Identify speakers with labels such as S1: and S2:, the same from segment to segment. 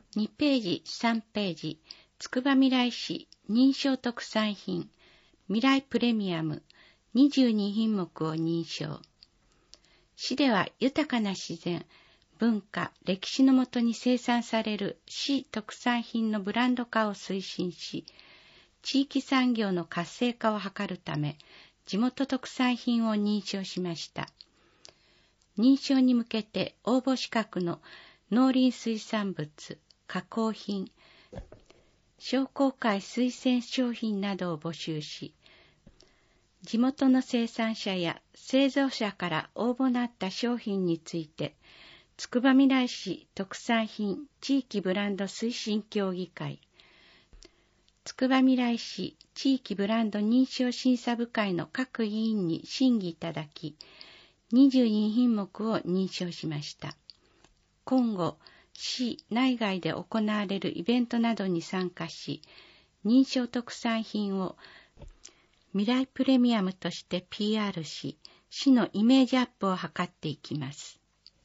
S1: 2ページ、3ページ、つくばみらい市認証特産品、みらいプレミアム、22品目を認証。市では豊かな自然、文化、歴史のもとに生産される市特産品のブランド化を推進し、地域産業の活性化を図るため、地元特産品を認証しました。認証に向けて応募資格の農林水産物、加工品、商工会推薦商品などを募集し、地元の生産者や製造者から応募のあった商品について、つくばみらい市特産品地域ブランド推進協議会、つくばみらい市地域ブランド認証審査部会の各委員に審議いただき、22品目を認証しました。今後、市内外で行われるイベントなどに参加し、認証特産品をみらいプレミアムとして PR し、市のイメージアップを図っていきます。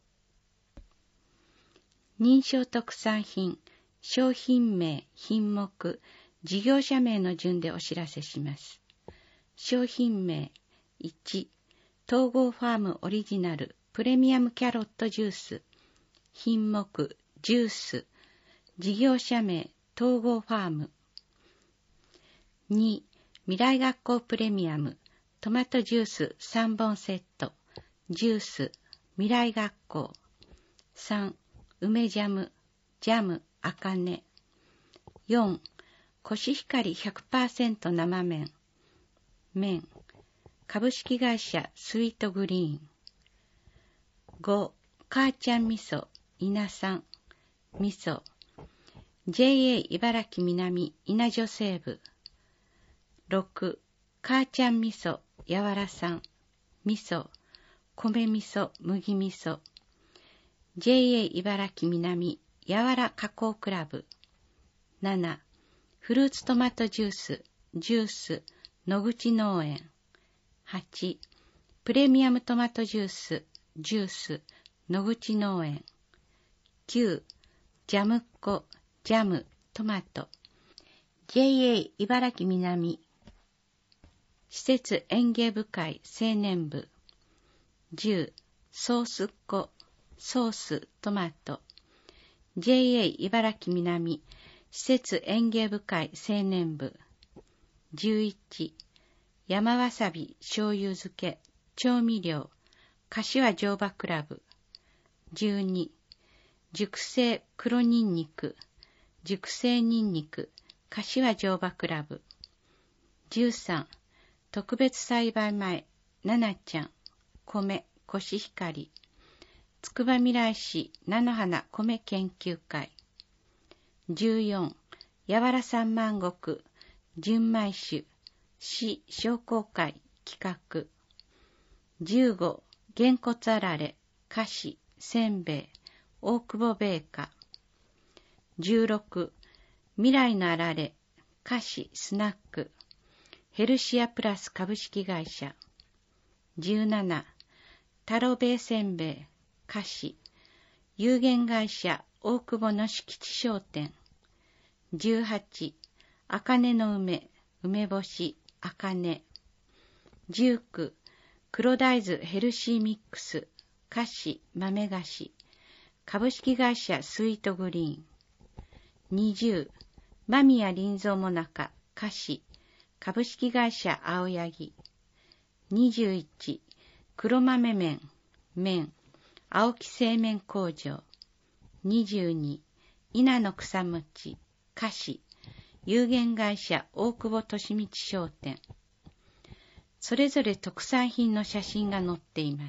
S1: 認証特産品、商品名、品目、事業者名の順でお知らせします。商品名、1、東郷ファームオリジナルプレミアムキャロットジュース、品目、ジュース、事業者名、東郷ファーム。2、未来学校プレミアム、トマトジュース3本セット、ジュース、未来学校。3、梅ジャム、ジャム、あかね。4、コシヒカリ 100% 生麺、麺、株式会社スイートグリーン。5、母ちゃん味噌、稲産、味噌、JA 茨城南稲女西部。6、母ちゃん味噌、やわら産、味噌、米味噌、麦味噌、JA 茨城南やわら加工クラブ。7、フルーツトマトジュース、野口農園。8、プレミアムトマトジュース、野口農園。9、ジャムっ子、ジャム、トマト。JA 茨城南施設園芸部会青年部。10、ソースっ子、ソース、トマト。JA 茨城南施設園芸部会青年部。11、山わさび醤油漬け調味料柏乗馬クラブ。12、熟成黒ニンニク熟成ニンニク柏乗馬クラブ。13、特別栽培前ななちゃん米コシヒカリつくばみらい市菜の花米研究会。14、やわら3万石純米酒市商工会企画。15、げんこつあられ菓子せんべい大久保米菓。16、未来のあられ菓子スナックヘルシアプラス株式会社。17、太郎米せんべい菓子有限会社大久保の敷地商店。18、あかねの梅干しあかね。19、黒大豆ヘルシーミックス菓子豆菓子株式会社スイートグリーン。20、間宮林蔵もなか菓子株式会社青柳。21、黒豆麺青木製麺工場。22、稲の草餅菓子有限会社大久保利道商店。それぞれ特産品の写真が載っています。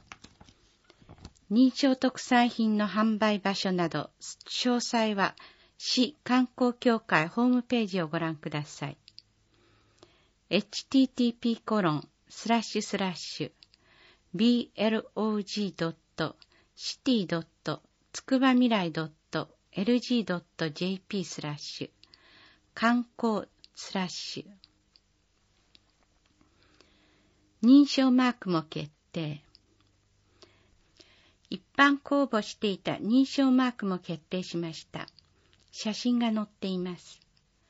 S1: 認証特産品の販売場所など詳細は市観光協会ホームページをご覧ください。blog.city.tskubamirai.lg.jp/ 観光/認証マークも決定。 一般公募していた認証マークも決定しました。写真が載っています。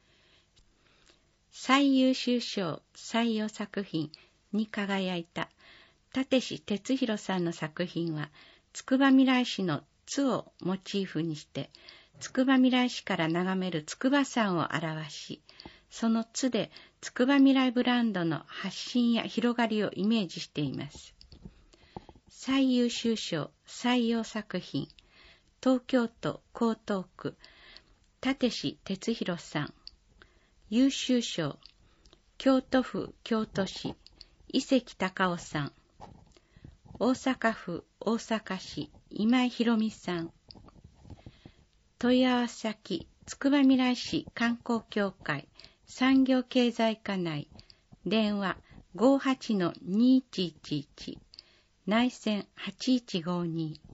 S1: 最優秀賞採用作品に輝いた立石哲弘さんの作品は、つくばみらい市の津をモチーフにして、つくばみらい市から眺める筑波山を表し、その津でつくばみらいブランドの発信や広がりをイメージしています。最優秀賞採用作品、東京都江東区立石哲弘さん。優秀賞、京都府京都市伊関隆夫さん。大阪府大阪市今井博美さん。問い合わせ先、つくばみらい市観光協会産業経済課内、電話 58-2111 内線8152